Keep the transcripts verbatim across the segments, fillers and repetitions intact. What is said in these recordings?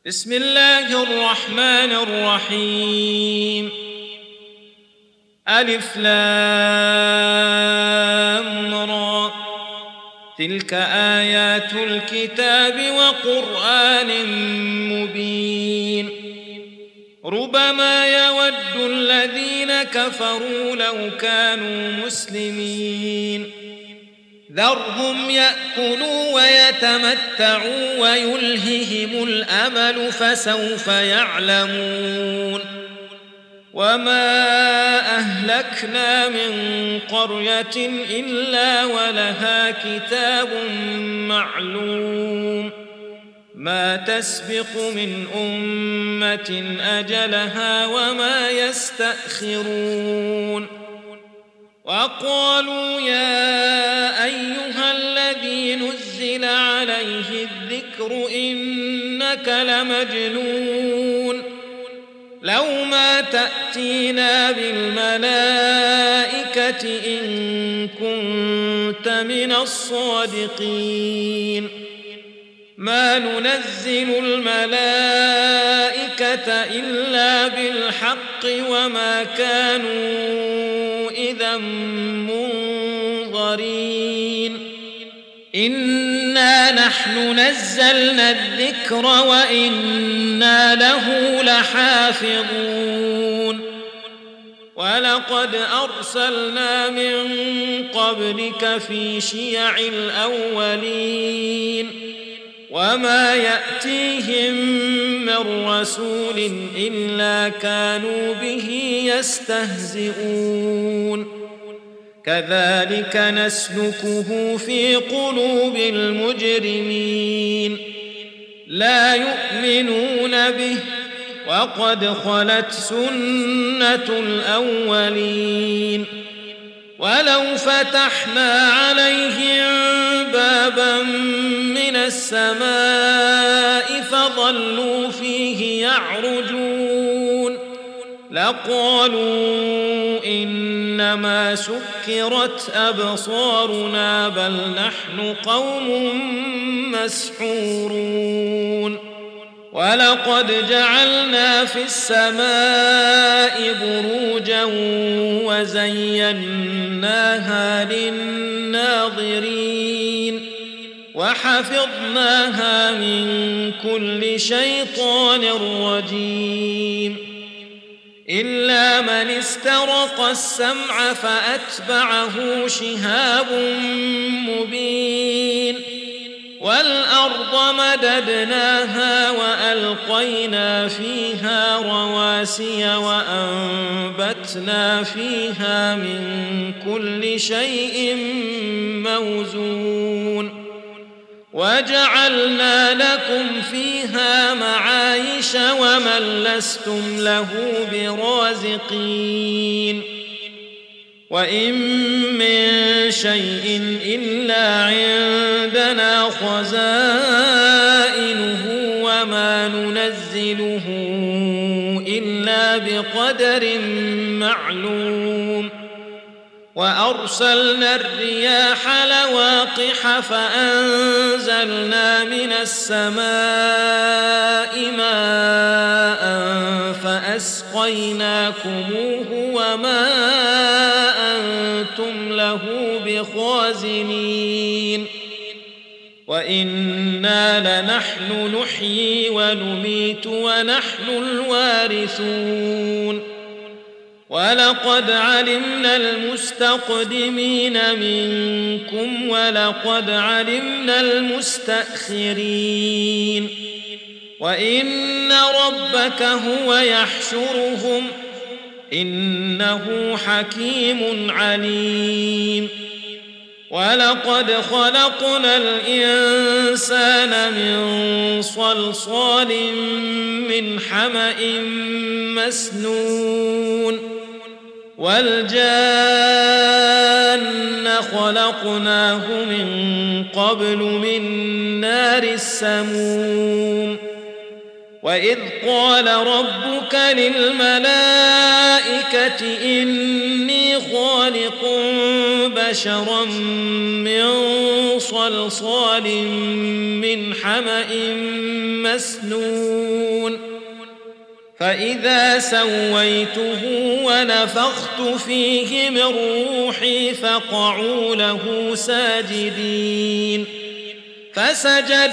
بسم الله الرحمن الرحيم. ألف لام را، تلك آيات الكتاب وقرآن مبين. ربما يود الذين كفروا لو كانوا مسلمين، ذرهم يأكلوا ويتمتعوا ويلههم الأمل فسوف يعلمون. وما أهلكنا من قرية إلا ولها كتاب معلوم، ما تسبق من أمة أجلها وما يستأخرون. وقالوا يا أيها الذي نزل عليه الذكر إنك لمجنون، لو ما تأتينا بالملائكة إن كنت من الصادقين. ما ننزل الملائكة إلا بالحق وما كانوا إذا منظرين. إنا نحن نزلنا الذكر وإنا له لحافظون. ولقد أرسلنا من قبلك في شيع الأولين، وما يأتيهم من رسول إلا كانوا به يستهزئون. كذلك نسلكه في قلوب المجرمين، لا يؤمنون به وقد خلت سنة الأولين. ولو فتحنا عليهم بابا من السماء فظلوا فيه يعرجون لقالوا إنما سكرت أبصارنا بل نحن قوم مسحورون. ولقد جعلنا في السماء بروجا وزيناها للناظرين وحفظناها من كل شيطان رجيم. إلا من استرق السمع فأتبعه شهاب مبين. والأرض مددناها وألقينا فيها رواسي وأنبتنا فيها من كل شيء موزون. وجعلنا لكم فيها معايش ومن لستم له برازقين. وإن من شيء إلا عندنا خزائنه وما ننزله إلا بقدر معلوم. وأرسلنا الرياح لواقح فأنزلنا من السماء ماء فأسقيناكموه وما أنتم له بخازنين. وإنا لنحن نحيي ونميت ونحن الوارثون. ولقد علمنا المستقدمين منكم ولقد علمنا المستأخرين. وإن ربك هو يحشرهم إنه حكيم عليم. ولقد خلقنا الإنسان من صلصال من حمأ مسنون. والجان خلقناه من قبل من نار السموم. وإذ قال ربك للملائكة إني خالق بشرا من صلصال من حمأ مسنون فإذا سويته ونفخت فيه من روحي فقعوا له ساجدين فسجد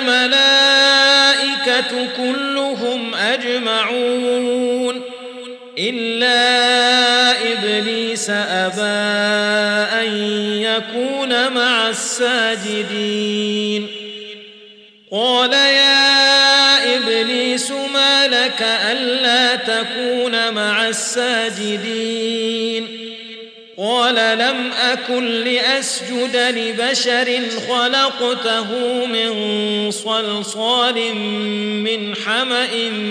الملائكة كلهم أجمعون إلا إبليس أبى أن يكون مع الساجدين قال يا إبليس ما لك ألا تكون مع الساجدين قال لم أكن لأسجد لبشر خلقته من صلصال من حمأ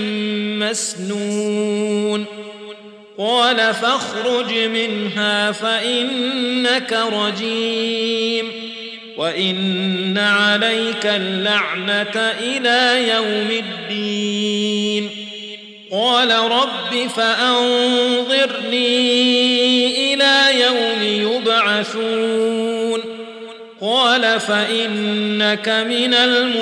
مسنون قال فاخرج منها فإنك رجيم وإن عليك اللعنة إلى يوم الدين قال رب فأنظرني إلى يوم يبعثون قال فإنك من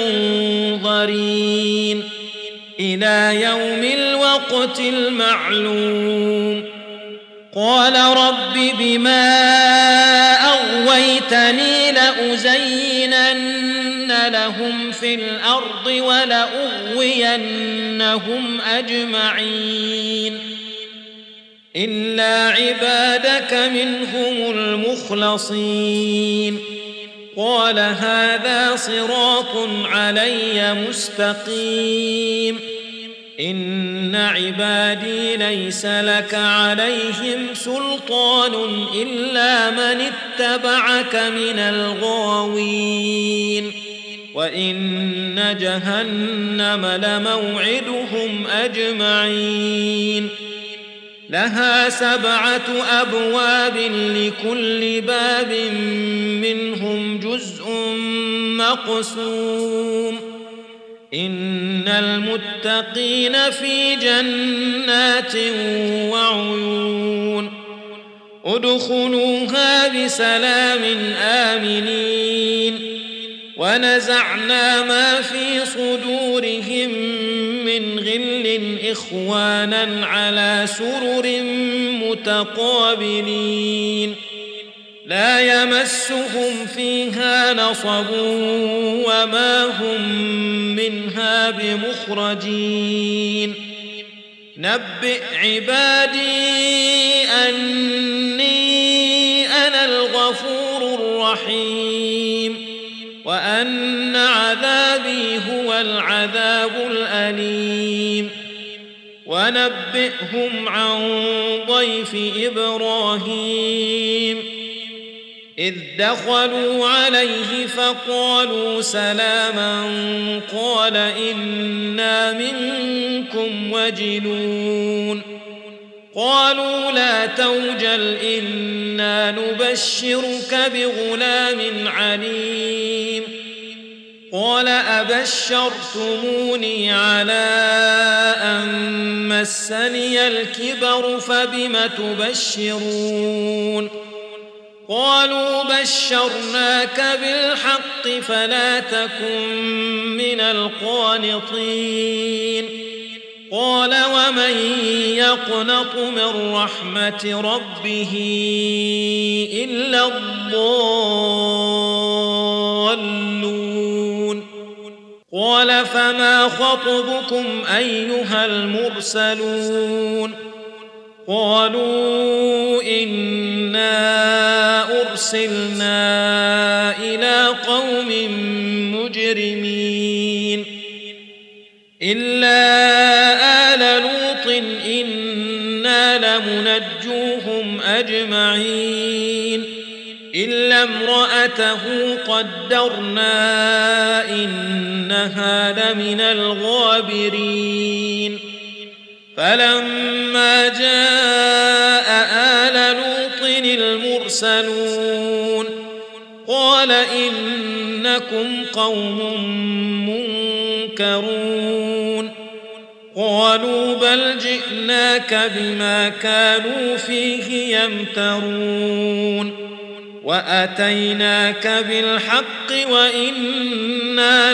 المنظرين إلى يوم الوقت المعلوم قال رب بما أغويتني لأزينن لهم في الأرض ولأغوينهم أجمعين إلا عبادك منهم المخلصين قال هذا صراط علي مستقيم إن عبادي ليس لك عليهم سلطان إلا من اتبعك من الغاوين وإن جهنم لموعدهم أجمعين لها سبعة أبواب لكل باب منهم جزء مقسوم إن المتقين في جنات وعيون ادخلوها بسلام آمنين ونزعنا ما في صدورهم من غل إخوانا على سرر متقابلين لا يمسهم فيها نصب وما هم منها بمخرجين نبئ عبادي أني أنا الغفور الرحيم وأن عذابي هو العذاب الأليم ونبئهم عن ضيف إبراهيم إذ دخلوا عليه فقالوا سلاما قال إنا منكم وجلون قالوا لا توجل إنا نبشرك بغلام عليم قال أبشرتموني على أن مسني الكبر فبم تبشرون قالوا بشرناك بالحق فلا تكن من القانطين قال ومن يقنط من رحمة ربه إلا الضالون قال فما خطبكم أيها المرسلون قالوا إنا أرسلنا إلى قوم مجرمين إلا آل لوط إنا لمنجوهم أجمعين إلا امرأته قدرنا إنها لمن الغابرين فلما جاء آل لوط المرسلون قال إنكم قوم منكرون قالوا بل جئناك بما كانوا فيه يمترون وأتيناك بالحق وإنا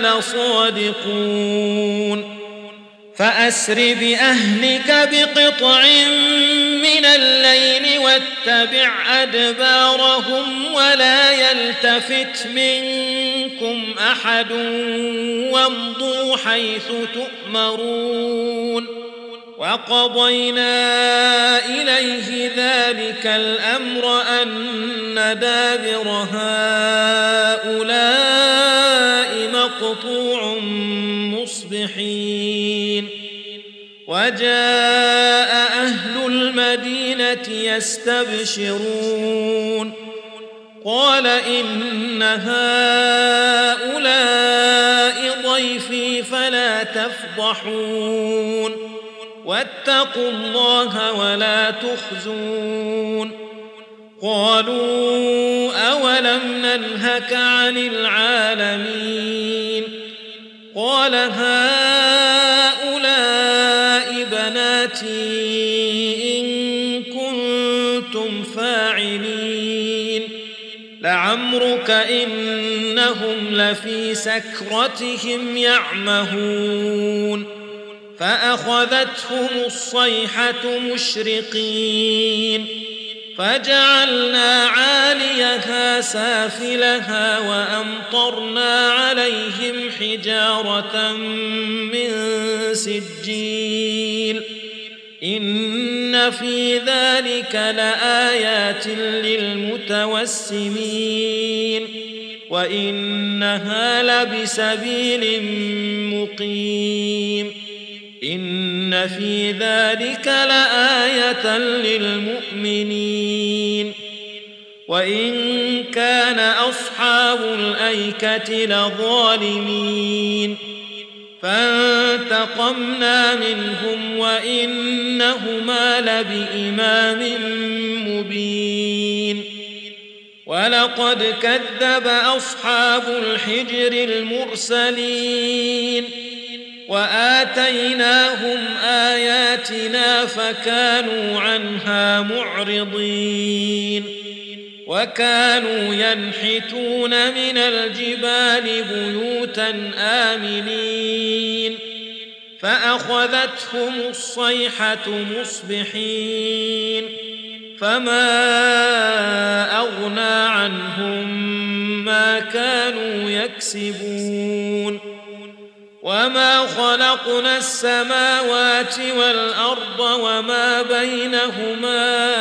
لصادقون فأسر بأهلك بقطع من الليل واتبع أدبارهم ولا يلتفت منكم أحد وامضوا حيث تؤمرون وقضينا إليه ذلك الأمر أن دابر هؤلاء مقطوع مصبحين وجاء أهل المدينة يستبشرون قال إن هؤلاء ضيفي فلا تفضحون واتقوا الله ولا تخزون قالوا أولم ننهك عن العالمين قال هؤلاء بناتي إن كنتم فاعلين لعمرك إنهم لفي سكرتهم يعمهون فأخذتهم الصيحة مشرقين فجعلنا عاليها سافلها وأمطرنا عليهم حجارة من سجيل إن في ذلك لآيات للمتوسمين وإنها لبسبيل مقيم إن في ذلك لآية للمؤمنين وإن كان أصحاب الأيكة لظالمين فانتقمنا منهم وإنهما لبإمام مبين ولقد كذب أصحاب الحجر المرسلين وآتيناهم آياتنا فكانوا عنها معرضين وكانوا ينحتون من الجبال بيوتا آمنين فأخذتهم الصيحة مصبحين فما أغنى عنهم ما كانوا يكسبون وما خلقنا السماوات والأرض وما بينهما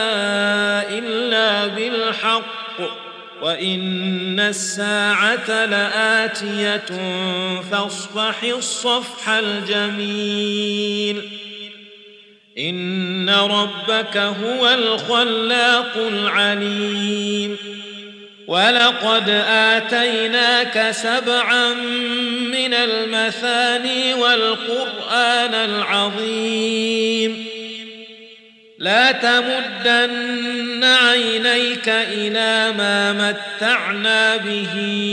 إلا بالحق وإن الساعة لآتية فاصفح الصفح الجميل إن ربك هو الخلاق العليم ولقد آتيناك سبعا من المثاني والقرآن العظيم لا تمدن عينيك إلى ما متعنا به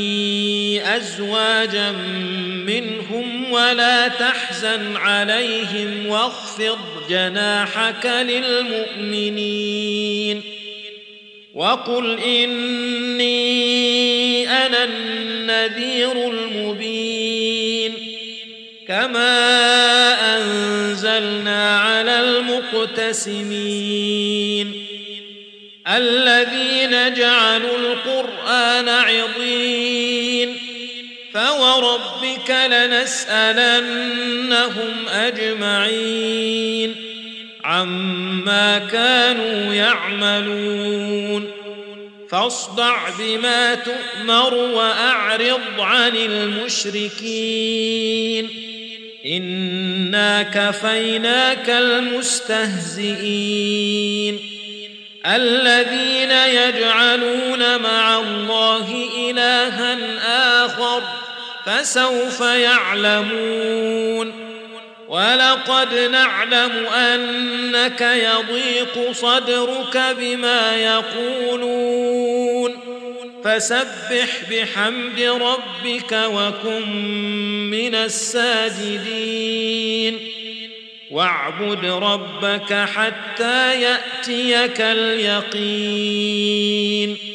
أزواجا منهم ولا تحزن عليهم واخفض جناحك للمؤمنين وقل إني أنا النذير المبين كما أنزلنا على المقتسمين الذين جعلوا القرآن عضين فوربك لنسألنهم أجمعين عما كانوا يعملون فاصدع بما تؤمر وأعرض عن المشركين إنا كفيناك المستهزئين الذين يجعلون مع الله إلها آخر فسوف يعلمون ولقد نعلم أنك يضيق صدرك بما يقولون فسبح بحمد ربك وكن من الساجدين واعبد ربك حتى يأتيك اليقين